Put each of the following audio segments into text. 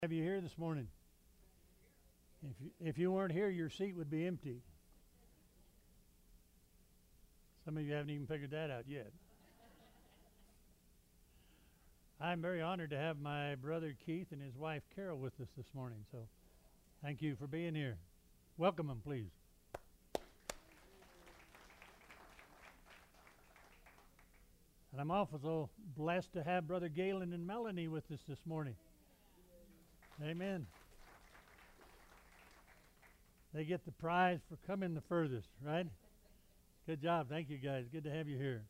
Have you here this morning? If you weren't here, your seat would be empty. Some of you haven't even figured that out yet. I'm very honored to have my brother Keith and his wife Carol with us this morning. So thank you for being here. Welcome them, please. And I'm also blessed to have Brother Galen and Melanie with us this morning. Amen. They get the prize for coming the furthest, right? Good job. Thank you, guys. Good to have you here.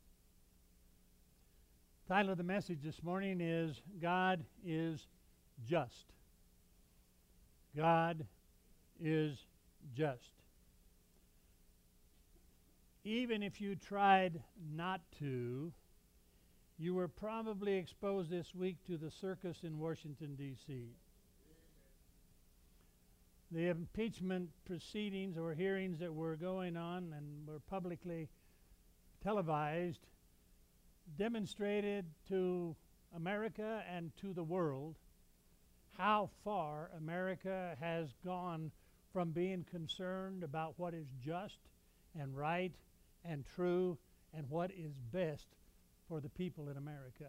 Title of the message this morning is God is Just. God is just. Even if you tried not to, you were probably exposed this week to the circus in Washington, D.C. The impeachment proceedings or hearings that were going on and were publicly televised demonstrated to America and to the world how far America has gone from being concerned about what is just and right and true and what is best for the people in America.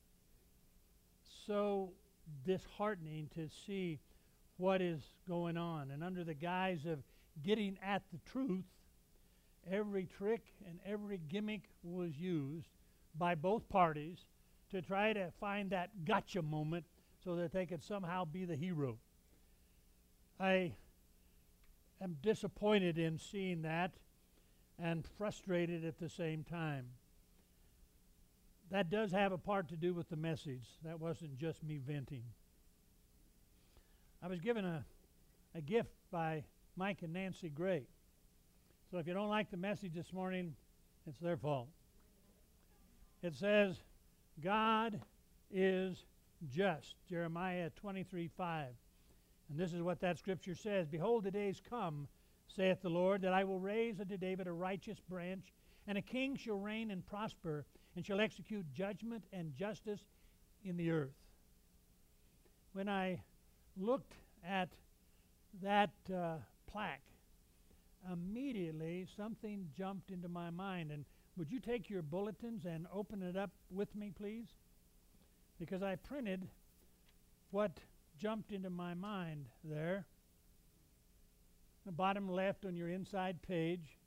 So disheartening to see what is going on. And under the guise of getting at the truth, every trick and every gimmick was used by both parties to try to find that gotcha moment so that they could somehow be the hero. I am disappointed in seeing that and frustrated at the same time. That does have a part to do with the message. That wasn't just me venting. I was given a gift by Mike and Nancy Gray. So if you don't like the message this morning, it's their fault. It says, God is just. Jeremiah 23:5. And this is what that scripture says. Behold, the days come, saith the Lord, that I will raise unto David a righteous branch, and a king shall reign and prosper, and shall execute judgment and justice in the earth. When I looked at that plaque, immediately something jumped into my mind. And would you take your bulletins and open it up with me, please? Because I printed what jumped into my mind there. The bottom left on your inside page,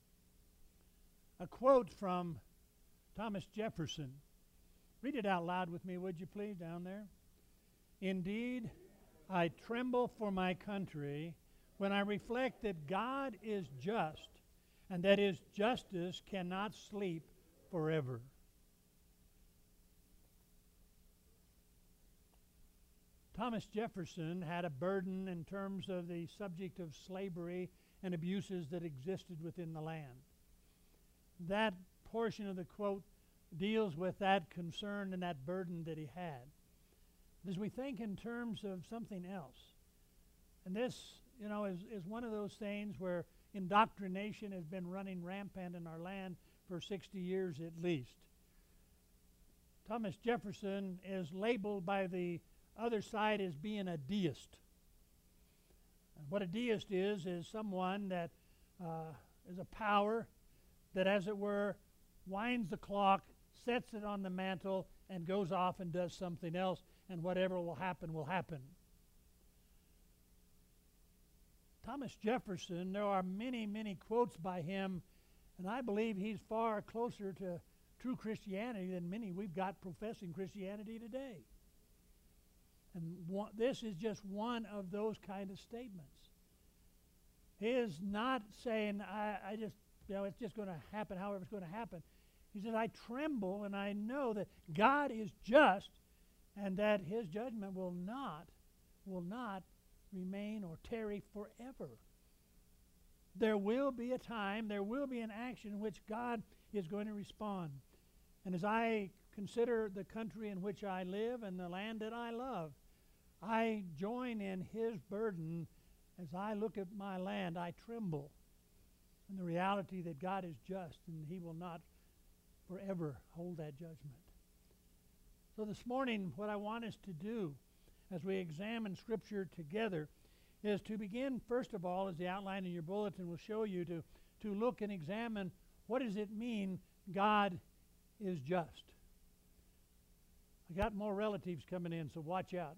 a quote from Thomas Jefferson. Read it out loud with me, would you please, down there? Indeed, I tremble for my country when I reflect that God is just and that his justice cannot sleep forever. Thomas Jefferson had a burden in terms of the subject of slavery and abuses that existed within the land. That portion of the quote deals with that concern and that burden that he had. As we think in terms of something else, and this, is one of those things where indoctrination has been running rampant in our land for 60 years at least. Thomas Jefferson is labeled by the other side as being a deist. And what a deist is someone that is a power that, as it were, winds the clock, sets it on the mantle, and goes off and does something else, and whatever will happen will happen. Thomas Jefferson, there are many, many quotes by him, and I believe he's far closer to true Christianity than many we've got professing Christianity today. And this is just one of those kind of statements. He is not saying, it's just going to happen however it's going to happen. He says, I tremble and I know that God is just and that his judgment will not remain or tarry forever. There will be a time, there will be an action in which God is going to respond. And as I consider the country in which I live and the land that I love, I join in his burden. As I look at my land, I tremble in the reality that God is just and he will not forever hold that judgment. So this morning, what I want us to do, as we examine Scripture together is to begin, first of all, as the outline in your bulletin will show you, to look and examine what does it mean God is just. I got more relatives coming in, so watch out.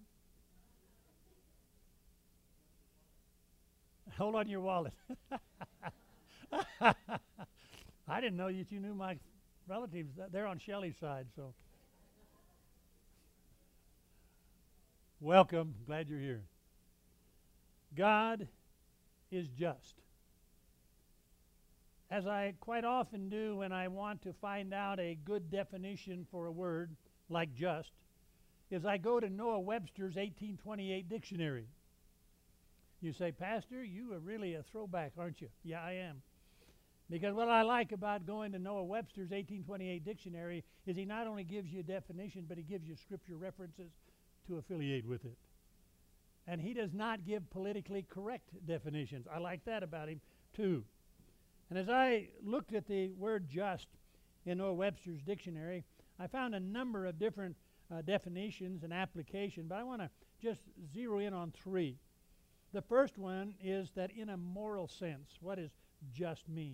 Hold on your wallet. I didn't know that you knew my relatives. They're on Shelley's side, so. Welcome. Glad you're here. God is just. As I quite often do when I want to find out a good definition for a word like just, is I go to Noah Webster's 1828 dictionary. You say, Pastor, you are really a throwback, aren't you? Yeah, I am. Because what I like about going to Noah Webster's 1828 dictionary is he not only gives you a definition, but he gives you scripture references to affiliate with it. And he does not give politically correct definitions. I like that about him, too. And as I looked at the word just in Noah Webster's dictionary, I found a number of different definitions and application, but I want to just zero in on three. The first one is that in a moral sense, what does just mean?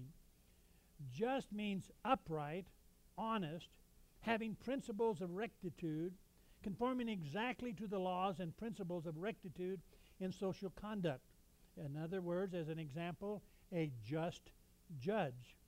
Just means upright, honest, having principles of rectitude, conforming exactly to the laws and principles of rectitude in social conduct. In other words, as an example, a just judge.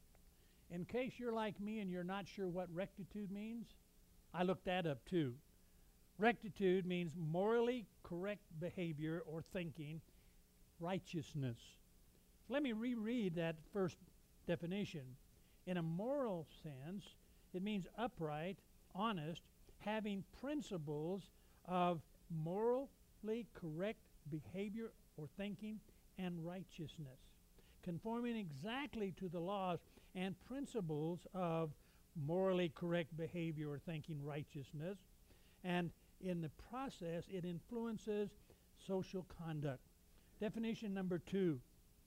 In case you're like me and you're not sure what rectitude means, I looked that up too. Rectitude means morally correct behavior or thinking, righteousness. Let me reread that first definition. In a moral sense, it means upright, honest, having principles of morally correct behavior or thinking and righteousness, conforming exactly to the laws and principles of morally correct behavior or thinking righteousness, and in the process it influences social conduct. Definition number two.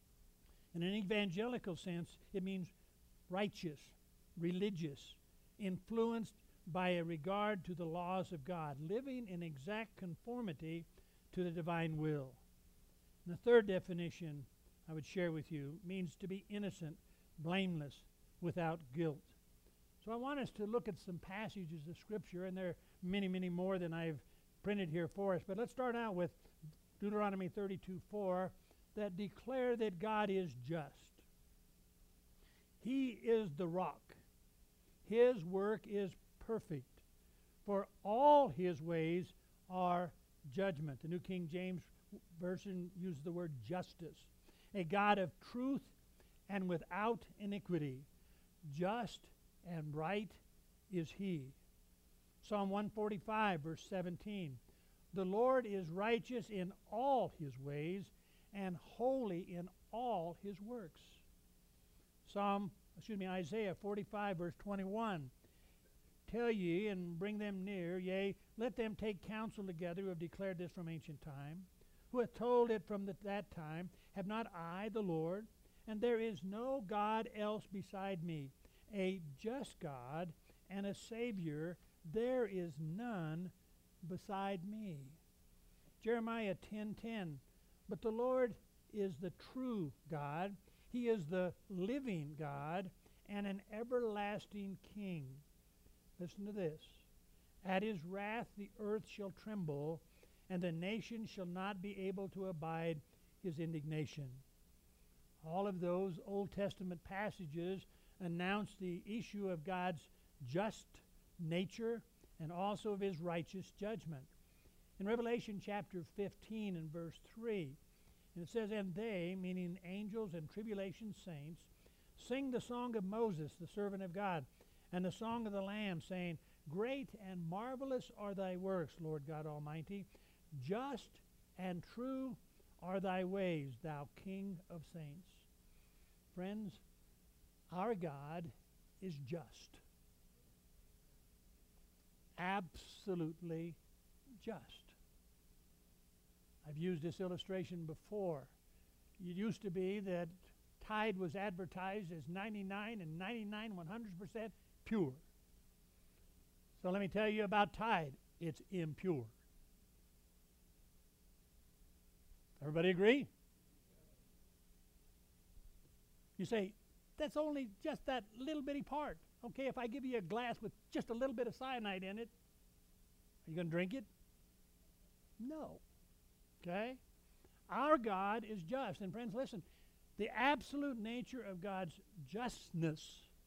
In an evangelical sense, it means righteous, religious, influenced by a regard to the laws of God, living in exact conformity to the divine will. And the third definition I would share with you means to be innocent, blameless, without guilt. So I want us to look at some passages of Scripture, and there are many, many more than I've printed here for us. But let's start out with Deuteronomy 32:4, that declare that God is just. He is the rock. His work is perfect, for all his ways are judgment. The New King James Version uses the word justice. A God of truth and without iniquity. Just and right is he. Psalm 145, verse 17. The Lord is righteous in all his ways and holy in all his works. Isaiah 45, verse 21. Tell ye and bring them near, yea, let them take counsel together who have declared this from ancient time, who hath told it from that time. Have not I the Lord? And there is no God else beside me, a just God and a Savior. There is none beside me. Jeremiah 10:10. But the Lord is the true God. He is the living God and an everlasting King. Listen to this. At his wrath the earth shall tremble, and the nation shall not be able to abide his indignation. All of those Old Testament passages announce the issue of God's just nature and also of his righteous judgment. In Revelation chapter 15 and verse 3, and it says, And they, meaning angels and tribulation saints, sing the song of Moses, the servant of God, and the song of the Lamb, saying, Great and marvelous are thy works, Lord God Almighty. Just and true are thy ways, thou King of saints. Friends, our God is just. Absolutely just. I've used this illustration before. It used to be that Tide was advertised as 99 and 99, 100% pure. So let me tell you about Tide. It's impure. Everybody agree? You say, that's only just that little bitty part. Okay, if I give you a glass with just a little bit of cyanide in it, are you going to drink it? No. Okay? Our God is just. And friends, listen, the absolute nature of God's justness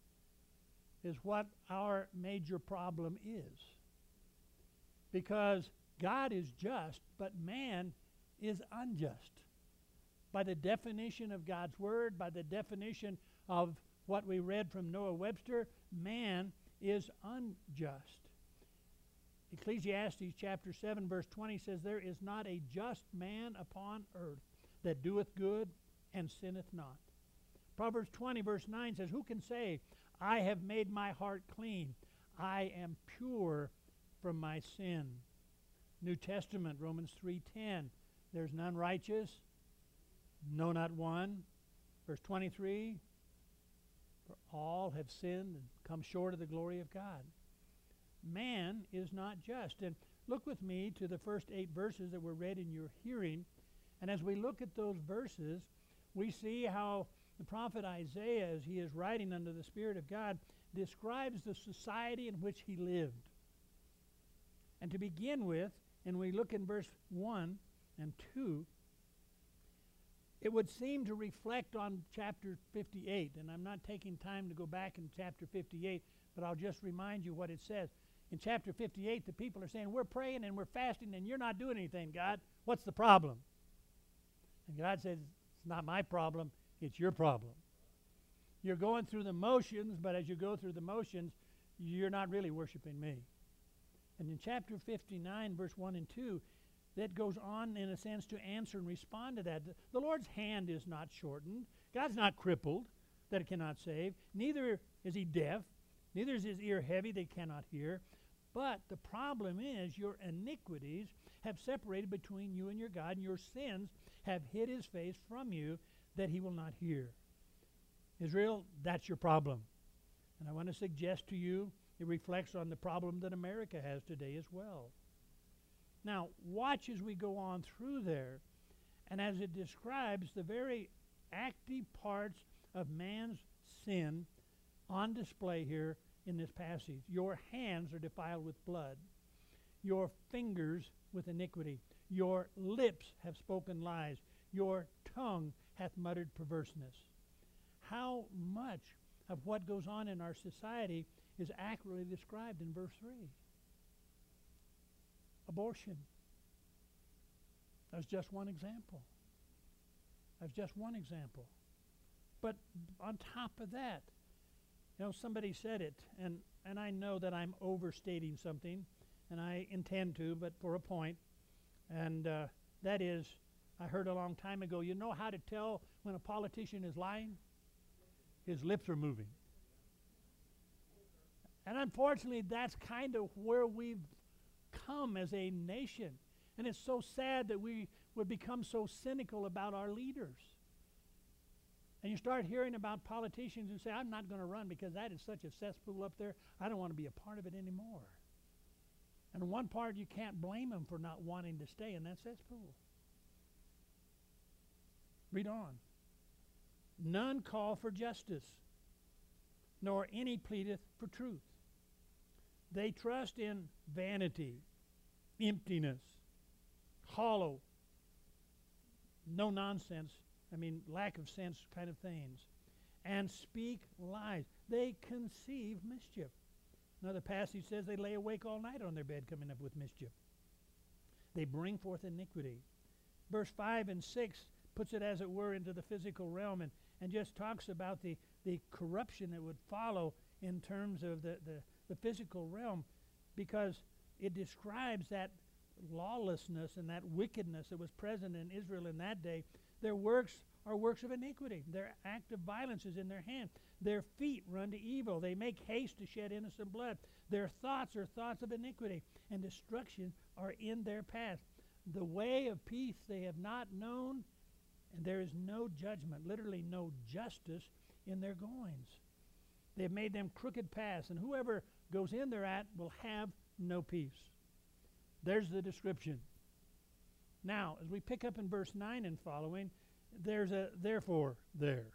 is what our major problem is. Because God is just, but man is unjust. By the definition of God's Word, by the definition of what we read from Noah Webster, man is unjust. Ecclesiastes chapter 7 verse 20 says, there is not a just man upon earth that doeth good and sinneth not. Proverbs 20 verse 9 says, who can say, I have made my heart clean, I am pure from my sin. New Testament, Romans 3:10, there's none righteous, no, not one. Verse 23, for all have sinned and come short of the glory of God. Man is not just. And look with me to the first 8 verses that were read in your hearing. And as we look at those verses, we see how the prophet Isaiah, as he is writing under the Spirit of God, describes the society in which he lived. And to begin with, and we look in verse 1 and 2, it would seem to reflect on chapter 58. And I'm not taking time to go back in chapter 58, but I'll just remind you what it says. In chapter 58, the people are saying, we're praying and we're fasting and you're not doing anything, God. What's the problem? And God says, it's not my problem, it's your problem. You're going through the motions, but as you go through the motions, you're not really worshiping me. And in chapter 59, verse 1 and 2, that goes on, in a sense, to answer and respond to that. The Lord's hand is not shortened. God's not crippled, that it cannot save. Neither is he deaf. Neither is his ear heavy, that he cannot hear. But the problem is your iniquities have separated between you and your God, and your sins have hid his face from you, that he will not hear. Israel, that's your problem. And I want to suggest to you, it reflects on the problem that America has today as well. Now, watch as we go on through there, and as it describes the very active parts of man's sin on display here in this passage. Your hands are defiled with blood, your fingers with iniquity, your lips have spoken lies, your tongue hath muttered perverseness. How much of what goes on in our society is accurately described in verse 3? Abortion. That's just one example. That's just one example. But on top of that, you know, somebody said it, and I know that I'm overstating something, and I intend to, but for a point, and that is, I heard a long time ago, you know how to tell when a politician is lying? His lips are moving. And unfortunately, that's kind of where we've come as a nation. And it's so sad that we would become so cynical about our leaders. And you start hearing about politicians who say, I'm not going to run because that is such a cesspool up there. I don't want to be a part of it anymore. And one part, you can't blame them for not wanting to stay in that cesspool. Read on. None call for justice, nor any pleadeth for truth. They trust in vanity, emptiness, hollow, no nonsense, lack of sense kind of things, and speak lies. They conceive mischief. Another passage says they lay awake all night on their bed coming up with mischief. They bring forth iniquity. Verse 5 and 6 puts it, as it were, into the physical realm and just talks about the corruption that would follow in terms of the physical realm, because it describes that lawlessness and that wickedness that was present in Israel in that day. Their works are works of iniquity. Their act of violence is in their hand. Their feet run to evil. They make haste to shed innocent blood. Their thoughts are thoughts of iniquity, and destruction are in their path. The way of peace they have not known, and there is no judgment, literally no justice in their goings. They have made them crooked paths, and whoever goes in thereat will have no peace. There's the description. Now, as we pick up in verse 9 and following, there's a therefore there.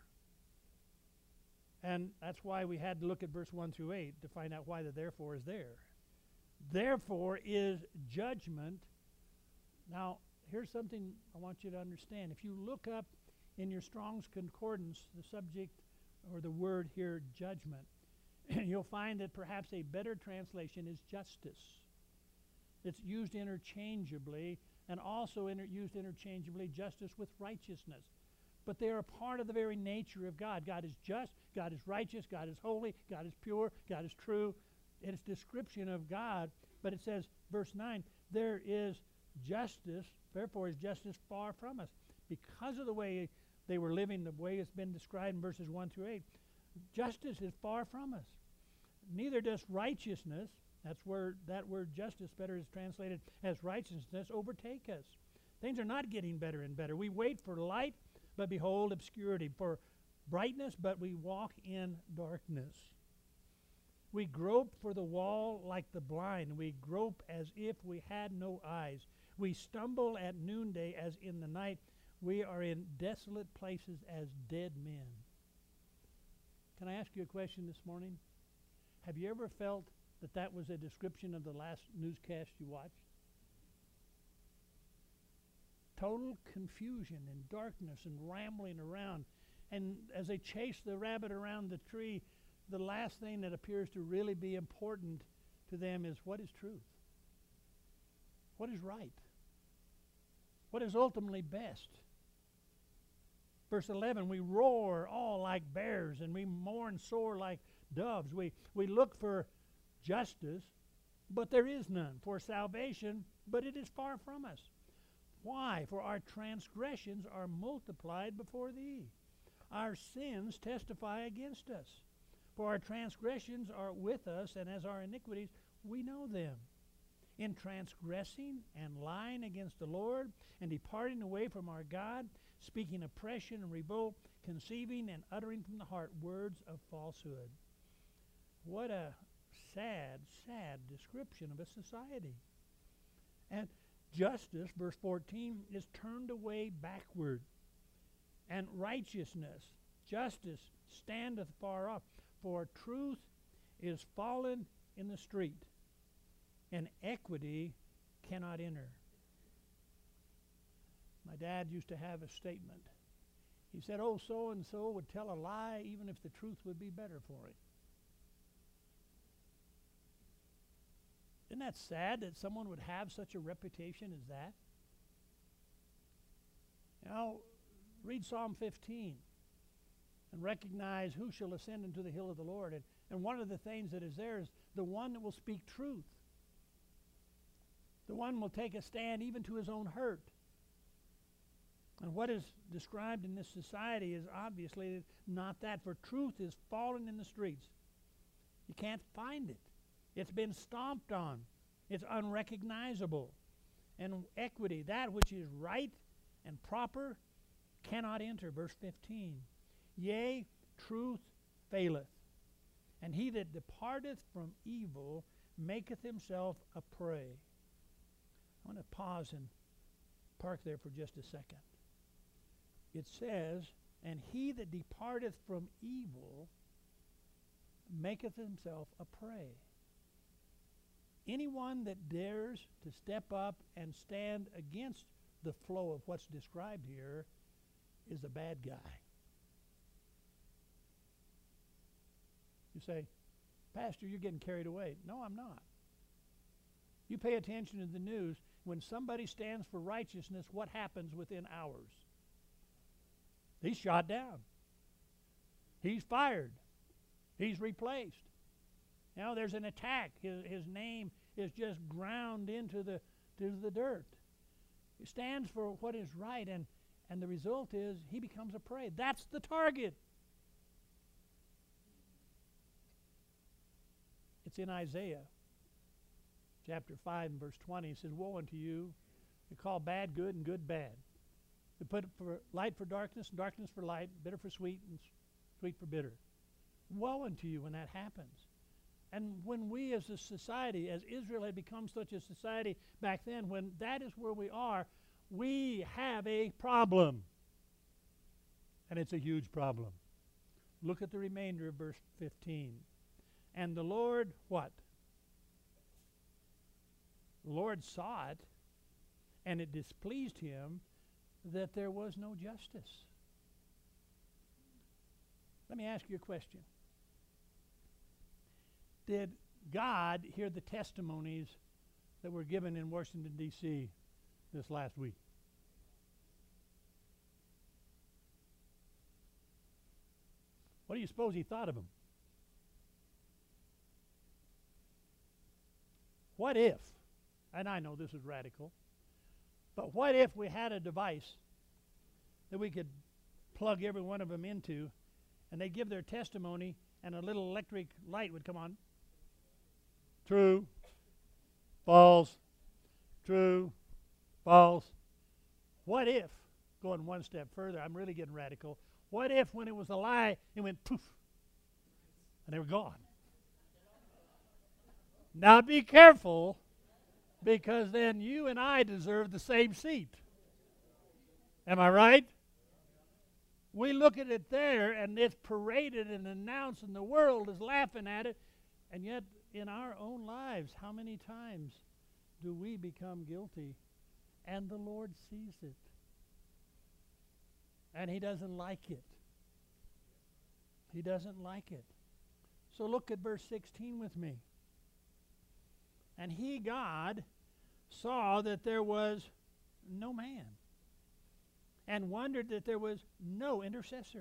And that's why we had to look at verse 1 through 8 to find out why the therefore is there. Therefore is judgment. Now, here's something I want you to understand. If you look up in your Strong's Concordance the subject or the word here, judgment, you'll find that perhaps a better translation is justice. It's used interchangeably, and also used interchangeably justice with righteousness. But they are a part of the very nature of God. God is just, God is righteous, God is holy, God is pure, God is true. It's description of God, but it says, verse 9, there is justice, therefore is justice far from us. Because of the way they were living, the way it's been described in verses 1 through 8, justice is far from us. Neither does righteousness, that's where that word justice better is translated as righteousness, overtake us. Things are not getting better and better. We wait for light, but behold obscurity, for brightness, but we walk in darkness. We grope for the wall like the blind. We grope as if we had no eyes. We stumble at noonday as in the night. We are in desolate places as dead men. Can I ask you a question this morning? Have you ever felt that that was a description of the last newscast you watched? Total confusion and darkness and rambling around. And as they chase the rabbit around the tree, the last thing that appears to really be important to them is what is truth? What is right? What is ultimately best? Verse 11, we roar all like bears, and we mourn sore like doves. We look for justice, but there is none. For salvation, but it is far from us. Why? For our transgressions are multiplied before thee. Our sins testify against us. For our transgressions are with us, and as our iniquities, we know them. In transgressing and lying against the Lord, and departing away from our God, speaking oppression and revolt, conceiving and uttering from the heart words of falsehood. What a sad, sad description of a society. And justice, verse 14, is turned away backward. And righteousness, justice, standeth far off. For truth is fallen in the street, and equity cannot enter. My dad used to have a statement. He said, oh, so-and-so would tell a lie even if the truth would be better for him. Isn't that sad that someone would have such a reputation as that? Now, read Psalm 15 and recognize who shall ascend into the hill of the Lord. And one of the things that is there is the one that will speak truth. The one will take a stand even to his own hurt. And what is described in this society is obviously not that, for truth is fallen in the streets. You can't find it. It's been stomped on. It's unrecognizable. And equity, that which is right and proper, cannot enter. Verse 15. Yea, truth faileth, and he that departeth from evil maketh himself a prey. I want to pause and park there for just a second. It says, and he that departeth from evil maketh himself a prey. Anyone that dares to step up and stand against the flow of what's described here is a bad guy. You say, Pastor, you're getting carried away. No, I'm not. You pay attention to the news. When somebody stands for righteousness, what happens within hours? He's shot down. He's fired. He's replaced. Now there's an attack. His name is just ground into the dirt. He stands for what is right, and the result is he becomes a prey. That's the target. It's in Isaiah chapter 5 and verse 20. It says, woe unto you, you call bad good and good bad. You put for light for darkness and darkness for light, bitter for sweet and sweet for bitter. Woe unto you when that happens. And when we as a society, as Israel had become such a society back then, when that is where we are, we have a problem. And it's a huge problem. Look at the remainder of verse 15. And the Lord, what? The Lord saw it, and it displeased him that there was no justice. Let me ask you a question. Did God hear the testimonies that were given in Washington, D.C. this last week? What do you suppose he thought of them? What if, and I know this is radical, but what if we had a device that we could plug every one of them into, and they give their testimony, and a little electric light would come on? True, false, true, false. What if, going one step further, I'm really getting radical, what if when it was a lie, it went poof, and they were gone? Now be careful, because then you and I deserve the same seat. Am I right? We look at it there, and it's paraded and announced, and the world is laughing at it, and yet in our own lives, how many times do we become guilty, and the Lord sees it? And he doesn't like it. He doesn't like it. So look at verse 16 with me. And he, God, saw that there was no man, and wondered that there was no intercessor.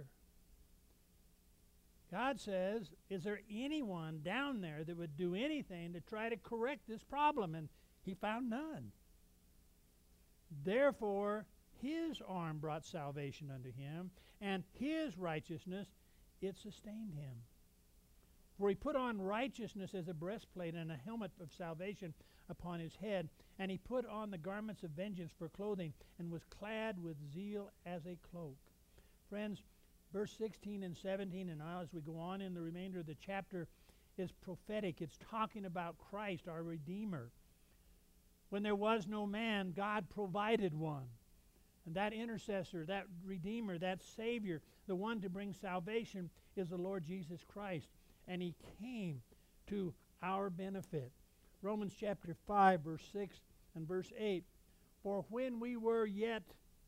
God says, is there anyone down there that would do anything to try to correct this problem? And he found none. Therefore, his arm brought salvation unto him, and his righteousness, it sustained him. For he put on righteousness as a breastplate, and a helmet of salvation upon his head, and he put on the garments of vengeance for clothing, and was clad with zeal as a cloak. Friends, verse 16 and 17, and now as we go on in the remainder of the chapter, is prophetic. It's talking about Christ, our Redeemer. When there was no man, God provided one. And that intercessor, that Redeemer, that Savior, the one to bring salvation, is the Lord Jesus Christ. And he came to our benefit. Romans chapter 5, verse 6 and verse 8. For when we were yet,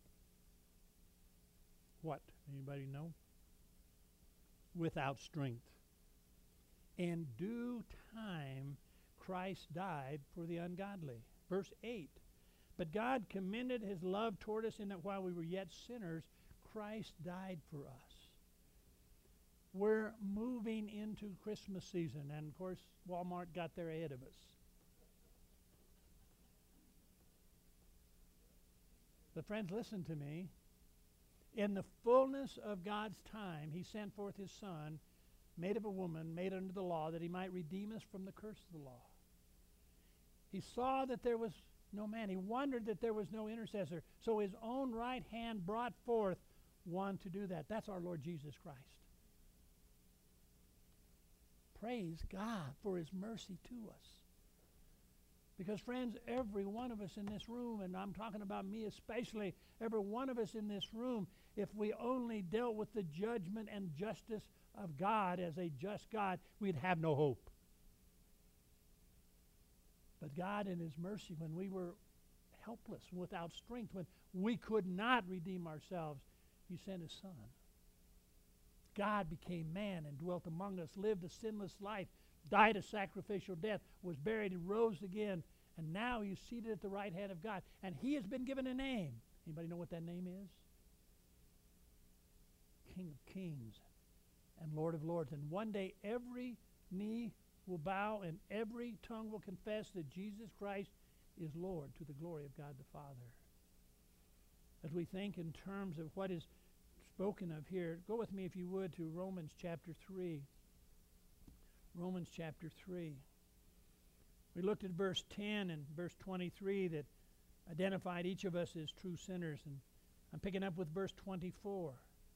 what? Anybody know? Without strength, in due time Christ died for the ungodly. Verse 8. But God commended his love toward us in that while we were yet sinners, Christ died for us. We're moving into Christmas season, and of course Walmart got there ahead of us. But friends, listen to me. In the fullness of God's time, he sent forth his Son, made of a woman, made under the law, that he might redeem us from the curse of the law. He saw that there was no man. He wondered that there was no intercessor. So his own right hand brought forth one to do that. That's our Lord Jesus Christ. Praise God for his mercy to us. Because, friends, every one of us in this room, and I'm talking about me especially, every one of us in this room, if we only dealt with the judgment and justice of God as a just God, we'd have no hope. But God in his mercy, when we were helpless, without strength, when we could not redeem ourselves, he sent his Son. God became man and dwelt among us, lived a sinless life, died a sacrificial death, was buried and rose again, and now he's seated at the right hand of God. And he has been given a name. Anybody know what that name is? King of Kings and Lord of Lords. And one day every knee will bow and every tongue will confess that Jesus Christ is Lord, to the glory of God the Father. As we think in terms of what is spoken of here, go with me, if you would, to Romans chapter 3. Romans chapter 3. We looked at verse 10 and verse 23 that identified each of us as true sinners. And I'm picking up with verse 24.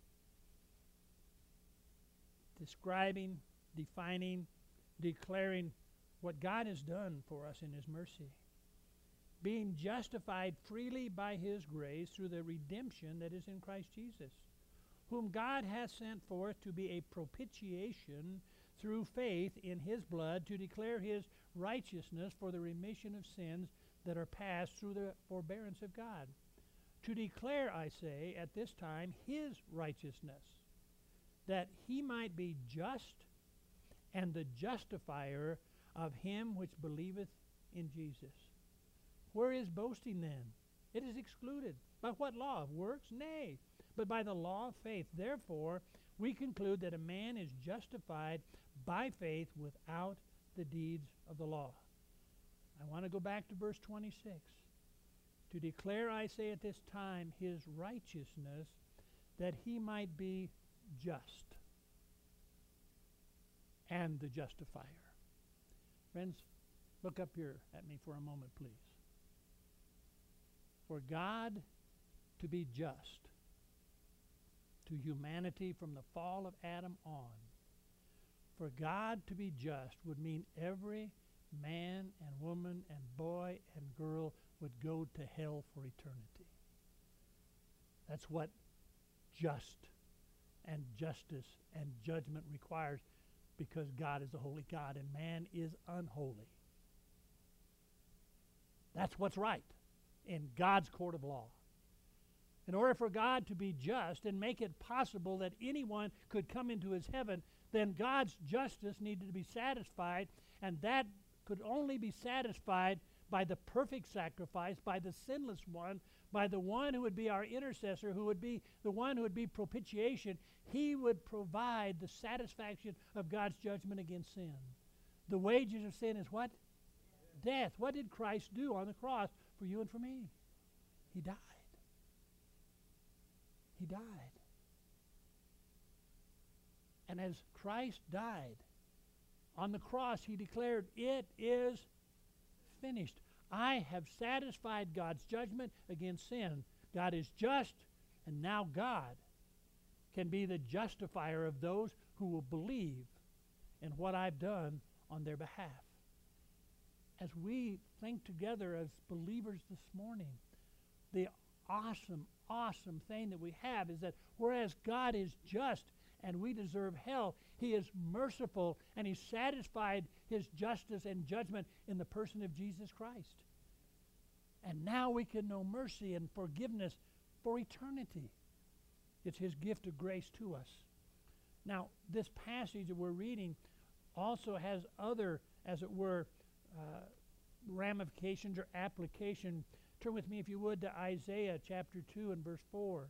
Describing, defining, declaring what God has done for us in his mercy. being justified freely by his grace through the redemption that is in Christ Jesus, whom God hath sent forth to be a propitiation through faith in his blood, to declare his righteousness for the remission of sins that are past through the forbearance of God. To declare, I say, at this time his righteousness, that he might be just and the justifier of him which believeth in Jesus. Where is boasting then? It is excluded. By what law? Of works? Nay, but by the law of faith. Therefore, we conclude that a man is justified by faith without the deeds of the law. I want to go back to verse 26. To declare, I say, at this time his righteousness, that he might be just and the justifier. Friends, look up here at me for a moment, please. For God to be just to humanity from the fall of Adam on, for God to be just would mean every man and woman and boy and girl would go to hell for eternity. That's what just and justice and judgment requires, because God is a holy God and man is unholy. That's what's right in God's court of law. In order for God to be just and make it possible that anyone could come into his heaven, then God's justice needed to be satisfied, and that could only be satisfied by the perfect sacrifice, by the sinless one, by the one who would be our intercessor, who would be the one who would be propitiation. He would provide the satisfaction of God's judgment against sin. The wages of sin is what? Death. What did Christ do on the cross for you and for me? He died. He died. And as Christ died on the cross, he declared, "It is finished." I have satisfied God's judgment against sin. God is just, and now God can be the justifier of those who will believe in what I've done on their behalf. As we think together as believers this morning, the awesome thing that we have is that whereas God is just and we deserve hell, he is merciful and he satisfied his justice and judgment in the person of Jesus Christ. And now we can know mercy and forgiveness for eternity. It's his gift of grace to us. Now, this passage that we're reading also has other, as it were, ramifications or application. Turn with me, if you would, to Isaiah chapter 2 and verse 4.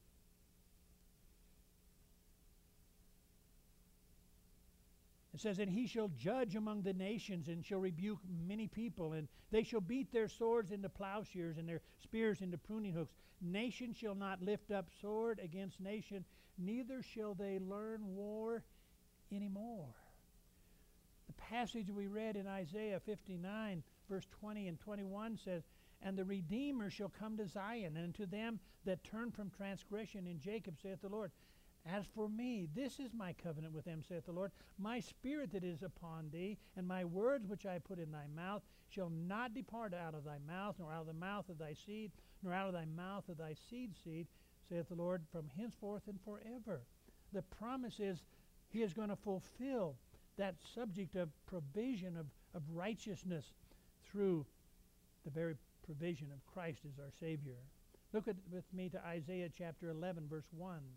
It says, "And he shall judge among the nations, and shall rebuke many people, and they shall beat their swords into plowshares, and their spears into pruning hooks. Nation shall not lift up sword against nation, neither shall they learn war anymore." The passage we read in Isaiah 59, verse 20 and 21 says, "And the Redeemer shall come to Zion, and to them that turn from transgression in Jacob, saith the Lord. As for me, this is my covenant with them, saith the Lord. My spirit that is upon thee, and my words which I put in thy mouth, shall not depart out of thy mouth, nor out of the mouth of thy seed, nor out of thy mouth of thy seed's seed, saith the Lord, from henceforth and forever." The promise is he is going to fulfill that subject of provision of righteousness through the very provision of Christ as our Savior. Look with me to Isaiah chapter 11, verse 1.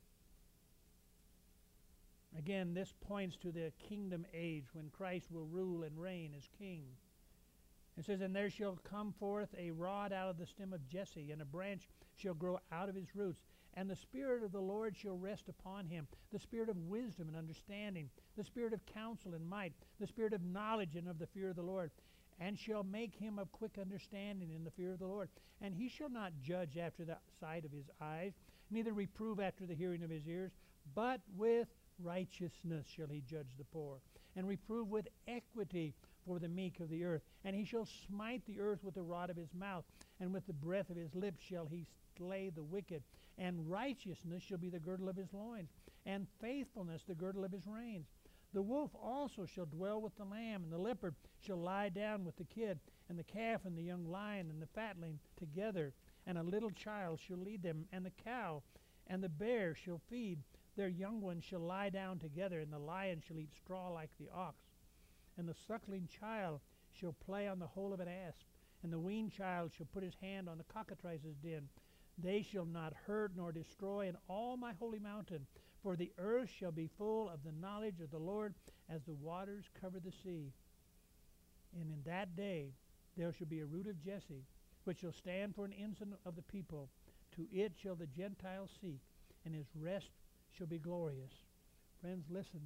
Again, this points to the kingdom age when Christ will rule and reign as king. It says, "And there shall come forth a rod out of the stem of Jesse, and a branch shall grow out of his roots. And the Spirit of the Lord shall rest upon him, the Spirit of wisdom and understanding, the Spirit of counsel and might, the Spirit of knowledge and of the fear of the Lord. And shall make him of quick understanding in the fear of the Lord. And he shall not judge after the sight of his eyes, neither reprove after the hearing of his ears, but with righteousness shall he judge the poor, and reprove with equity for the meek of the earth. And he shall smite the earth with the rod of his mouth, and with the breath of his lips shall he slay the wicked. And righteousness shall be the girdle of his loins, and faithfulness the girdle of his reins. The wolf also shall dwell with the lamb, and the leopard shall lie down with the kid, and the calf and the young lion and the fatling together, and a little child shall lead them, and the cow and the bear shall feed. Their young ones shall lie down together, and the lion shall eat straw like the ox. And the suckling child shall play on the hole of an asp, and the weaned child shall put his hand on the cockatrice's den. They shall not hurt nor destroy in all my holy mountain, for the earth shall be full of the knowledge of the Lord as the waters cover the sea. And in that day there shall be a root of Jesse, which shall stand for an ensign of the people. To it shall the Gentiles seek, and his rest shall be glorious. Friends, listen.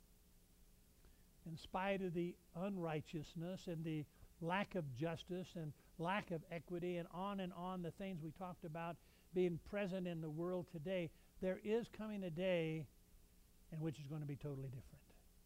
In spite of the unrighteousness and the lack of justice and lack of equity and on, the things we talked about being present in the world today, there is coming a day in which it's going to be totally different.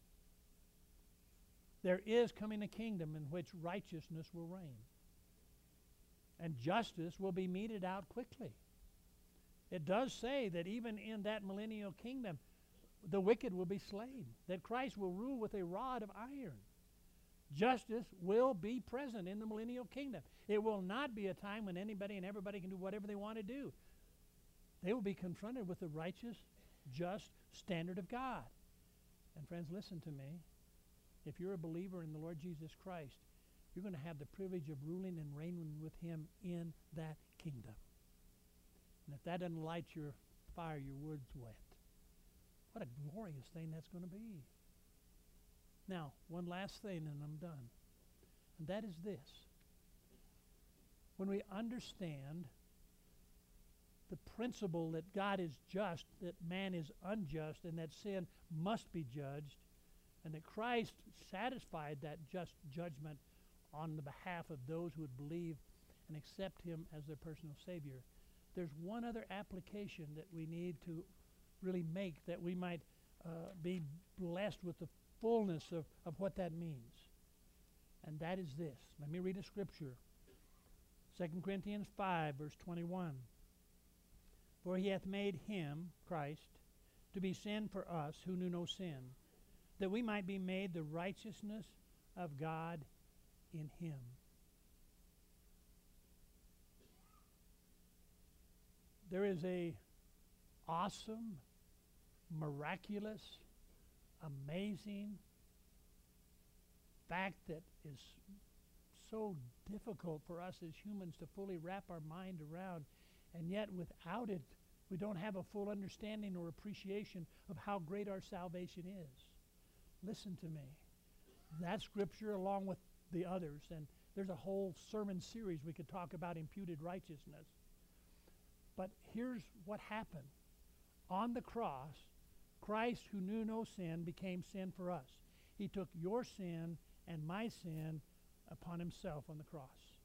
There is coming a kingdom in which righteousness will reign. And justice will be meted out quickly. It does say that even in that millennial kingdom, the wicked will be slain, that Christ will rule with a rod of iron. Justice will be present in the millennial kingdom. It will not be a time when anybody and everybody can do whatever they want to do. They will be confronted with the righteous, just standard of God. And friends, listen to me. If you're a believer in the Lord Jesus Christ, you're going to have the privilege of ruling and reigning with him in that kingdom. And if that doesn't light your fire, your wood's wet. What a glorious thing that's going to be. Now, one last thing and I'm done. And that is this. When we understand the principle that God is just, that man is unjust, and that sin must be judged, and that Christ satisfied that just judgment on the behalf of those who would believe and accept him as their personal Savior, there's one other application that we need to really make, that we might be blessed with the fullness of what that means. And that is this. Let me read a scripture. 2 Corinthians 5, verse 21. For he hath made him, Christ, to be sin for us who knew no sin, that we might be made the righteousness of God in him. There is a awesome, miraculous, amazing fact that is so difficult for us as humans to fully wrap our mind around, and yet without it, we don't have a full understanding or appreciation of how great our salvation is. Listen to me. That scripture, along with the others, and there's a whole sermon series we could talk about imputed righteousness. But here's what happened. On the cross, Christ, who knew no sin, became sin for us. He took your sin and my sin upon himself on the cross.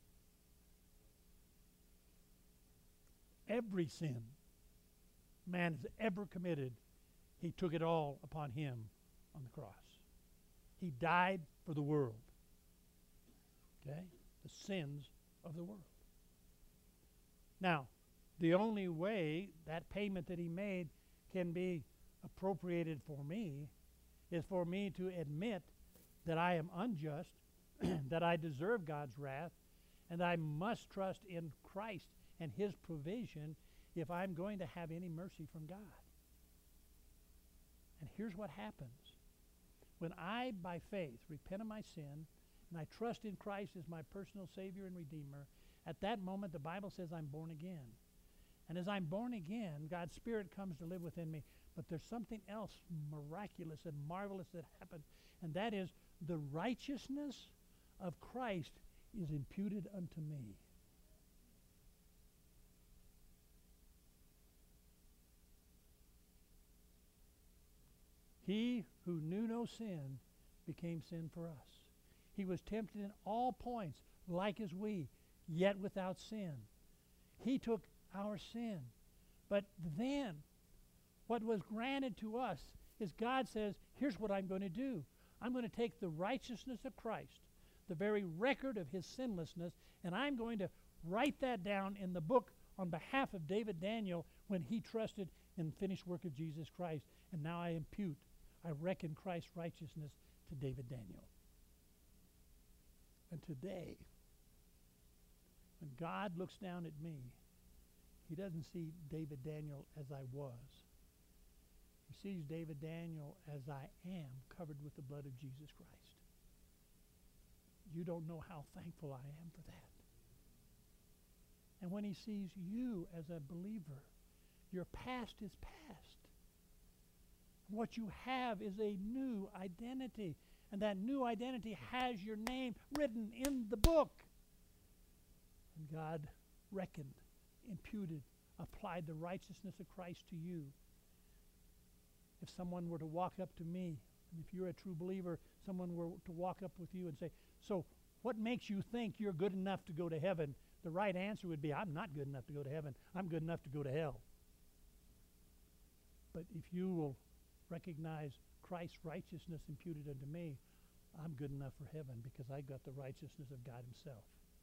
Every sin man has ever committed, he took it all upon him on the cross. He died for the world. Okay? The sins of the world. Now, the only way that payment that he made can be appropriated for me is for me to admit that I am unjust, that I deserve God's wrath, and I must trust in Christ and his provision if I'm going to have any mercy from God. And here's what happens. When I, by faith, repent of my sin, and I trust in Christ as my personal Savior and Redeemer, at that moment the Bible says I'm born again. And as I'm born again, God's Spirit comes to live within me. But there's something else miraculous and marvelous that happened, and that is the righteousness of Christ is imputed unto me. He who knew no sin became sin for us. He was tempted in all points, like as we, yet without sin. He took our sin. But then, what was granted to us is God says, here's what I'm going to do. I'm going to take the righteousness of Christ, the very record of his sinlessness, and I'm going to write that down in the book on behalf of David Daniel when he trusted in the finished work of Jesus Christ. And now I impute. I reckon Christ's righteousness to David Daniel. And today, when God looks down at me, he doesn't see David Daniel as I was. He sees David Daniel as I am, covered with the blood of Jesus Christ. You don't know how thankful I am for that. And when he sees you as a believer, your past is past. What you have is a new identity. And that new identity has your name written in the book. And God reckoned, imputed, applied the righteousness of Christ to you. If someone were to walk up to me, and if you're a true believer, someone were to walk up with you and say, so what makes you think you're good enough to go to heaven? The right answer would be, I'm not good enough to go to heaven. I'm good enough to go to hell. But if you will recognize Christ's righteousness imputed unto me, I'm good enough for heaven because I got the righteousness of God himself.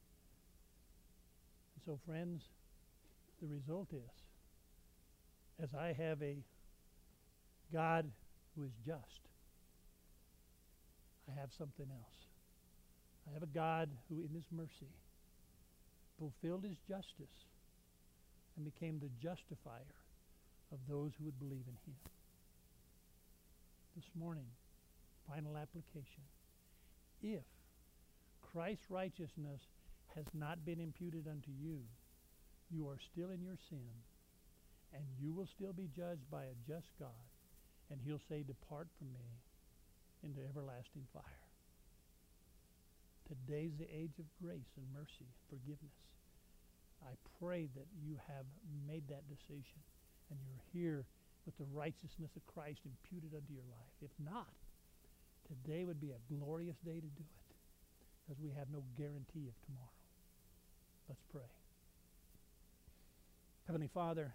And so, friends, the result is, as I have a God who is just, I have something else. I have a God who in his mercy fulfilled his justice and became the justifier of those who would believe in him. This morning, final application. If Christ's righteousness has not been imputed unto you, you are still in your sin, and you will still be judged by a just God, and he'll say, depart from me into everlasting fire. Today's the age of grace and mercy and forgiveness. I pray that you have made that decision, and you're here with the righteousness of Christ imputed unto your life. If not, today would be a glorious day to do it, because we have no guarantee of tomorrow. Let's pray. Heavenly Father,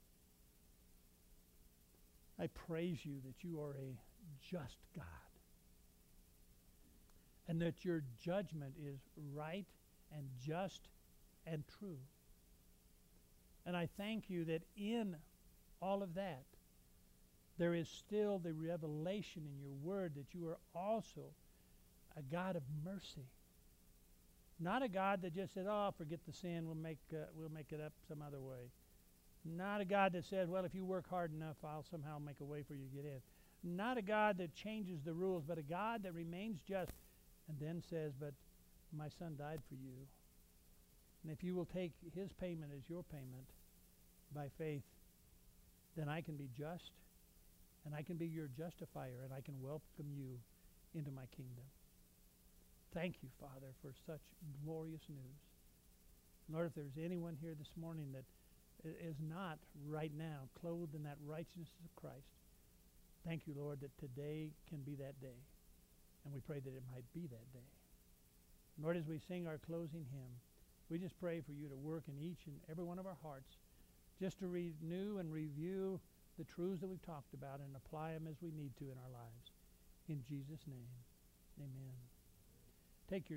I praise you that you are a just God, and that your judgment is right and just and true. And I thank you that in all of that, there is still the revelation in your word that you are also a God of mercy. Not a God that just says, oh, forget the sin, we'll make it up some other way. Not a God that says, well, if you work hard enough, I'll somehow make a way for you to get in. Not a God that changes the rules, but a God that remains just and then says, but my son died for you. And if you will take his payment as your payment by faith, then I can be just, and I can be your justifier, and I can welcome you into my kingdom. Thank you, Father, for such glorious news. Lord, if there's anyone here this morning that is not right now clothed in that righteousness of Christ, thank you, Lord, that today can be that day. And we pray that it might be that day. Lord, as we sing our closing hymn, we just pray for you to work in each and every one of our hearts, just to renew and review the truths that we've talked about and apply them as we need to in our lives. In Jesus' name, amen. Take your